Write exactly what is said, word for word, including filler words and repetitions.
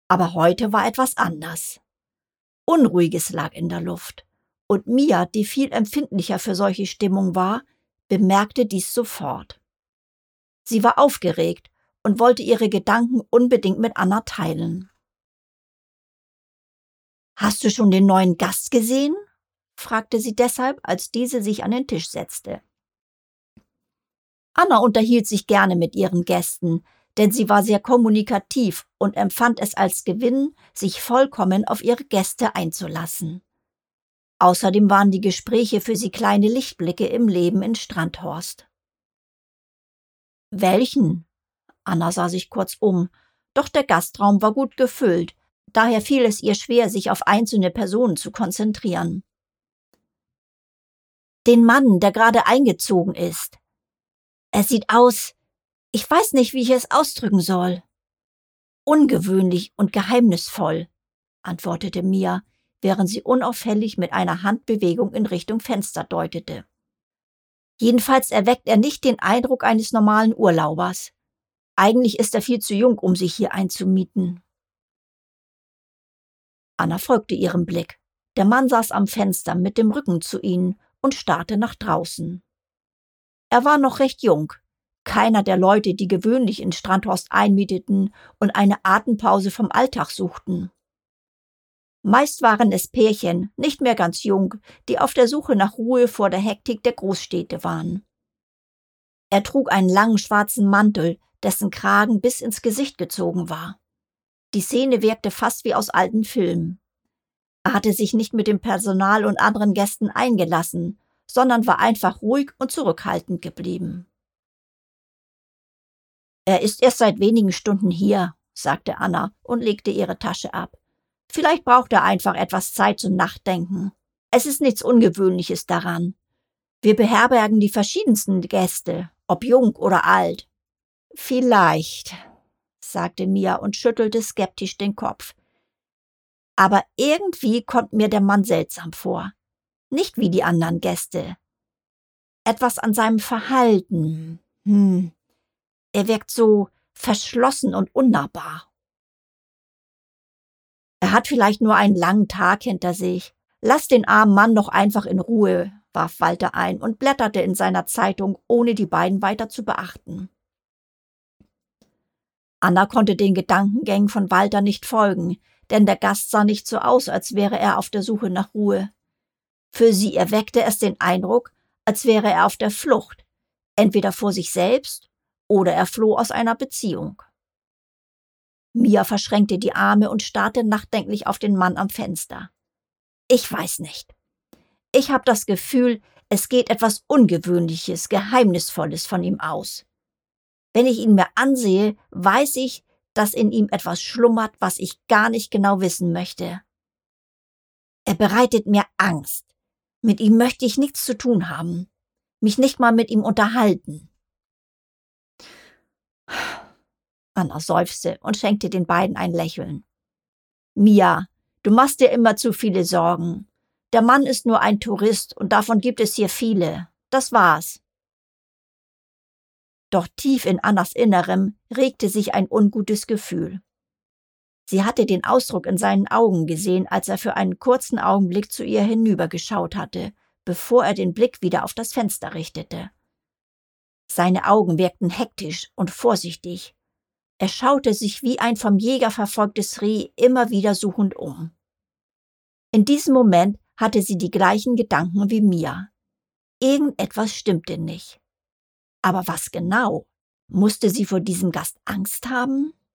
Aber heute war etwas anders. Unruhiges lag in der Luft, und Mia, die viel empfindlicher für solche Stimmung war, bemerkte dies sofort. Sie war aufgeregt und wollte ihre Gedanken unbedingt mit Anna teilen. »Hast du schon den neuen Gast gesehen?« fragte sie deshalb, als diese sich an den Tisch setzte. Anna unterhielt sich gerne mit ihren Gästen, denn sie war sehr kommunikativ und empfand es als Gewinn, sich vollkommen auf ihre Gäste einzulassen. Außerdem waren die Gespräche für sie kleine Lichtblicke im Leben in Strandhorst. »Welchen?« Anna sah sich kurz um, doch der Gastraum war gut gefüllt, daher fiel es ihr schwer, sich auf einzelne Personen zu konzentrieren. »Den Mann, der gerade eingezogen ist. Er sieht aus, ich weiß nicht, wie ich es ausdrücken soll. Ungewöhnlich und geheimnisvoll«, antwortete Mia, während sie unauffällig mit einer Handbewegung in Richtung Fenster deutete. »Jedenfalls erweckt er nicht den Eindruck eines normalen Urlaubers. Eigentlich ist er viel zu jung, um sich hier einzumieten.« Anna folgte ihrem Blick. Der Mann saß am Fenster mit dem Rücken zu ihnen und starrte nach draußen. Er war noch recht jung, keiner der Leute, die gewöhnlich in Strandhorst einmieteten und eine Atempause vom Alltag suchten. Meist waren es Pärchen, nicht mehr ganz jung, die auf der Suche nach Ruhe vor der Hektik der Großstädte waren. Er trug einen langen schwarzen Mantel, dessen Kragen bis ins Gesicht gezogen war. Die Szene wirkte fast wie aus alten Filmen. Er hatte sich nicht mit dem Personal und anderen Gästen eingelassen, sondern war einfach ruhig und zurückhaltend geblieben. »Er ist erst seit wenigen Stunden hier«, sagte Anna und legte ihre Tasche ab. »Vielleicht braucht er einfach etwas Zeit zum Nachdenken. Es ist nichts Ungewöhnliches daran. Wir beherbergen die verschiedensten Gäste, ob jung oder alt.« »Vielleicht«, sagte Mia und schüttelte skeptisch den Kopf. »Aber irgendwie kommt mir der Mann seltsam vor. Nicht wie die anderen Gäste. Etwas an seinem Verhalten. Hm. Er wirkt so verschlossen und unnahbar.« »Er hat vielleicht nur einen langen Tag hinter sich. Lass den armen Mann doch einfach in Ruhe«, warf Walter ein und blätterte in seiner Zeitung, ohne die beiden weiter zu beachten. Anna konnte den Gedankengängen von Walter nicht folgen, denn der Gast sah nicht so aus, als wäre er auf der Suche nach Ruhe. Für sie erweckte es den Eindruck, als wäre er auf der Flucht, entweder vor sich selbst oder er floh aus einer Beziehung. Mia verschränkte die Arme und starrte nachdenklich auf den Mann am Fenster. »Ich weiß nicht. Ich habe das Gefühl, es geht etwas Ungewöhnliches, Geheimnisvolles von ihm aus. Wenn ich ihn mir ansehe, weiß ich, dass in ihm etwas schlummert, was ich gar nicht genau wissen möchte. Er bereitet mir Angst. Mit ihm möchte ich nichts zu tun haben, mich nicht mal mit ihm unterhalten.« Anna seufzte und schenkte den beiden ein Lächeln. »Mia, du machst dir immer zu viele Sorgen. Der Mann ist nur ein Tourist und davon gibt es hier viele. Das war's.« Doch tief in Annas Innerem regte sich ein ungutes Gefühl. Sie hatte den Ausdruck in seinen Augen gesehen, als er für einen kurzen Augenblick zu ihr hinübergeschaut hatte, bevor er den Blick wieder auf das Fenster richtete. Seine Augen wirkten hektisch und vorsichtig. Er schaute sich wie ein vom Jäger verfolgtes Reh immer wieder suchend um. In diesem Moment hatte sie die gleichen Gedanken wie Mia. Irgendetwas stimmte nicht. Aber was genau? Musste sie vor diesem Gast Angst haben?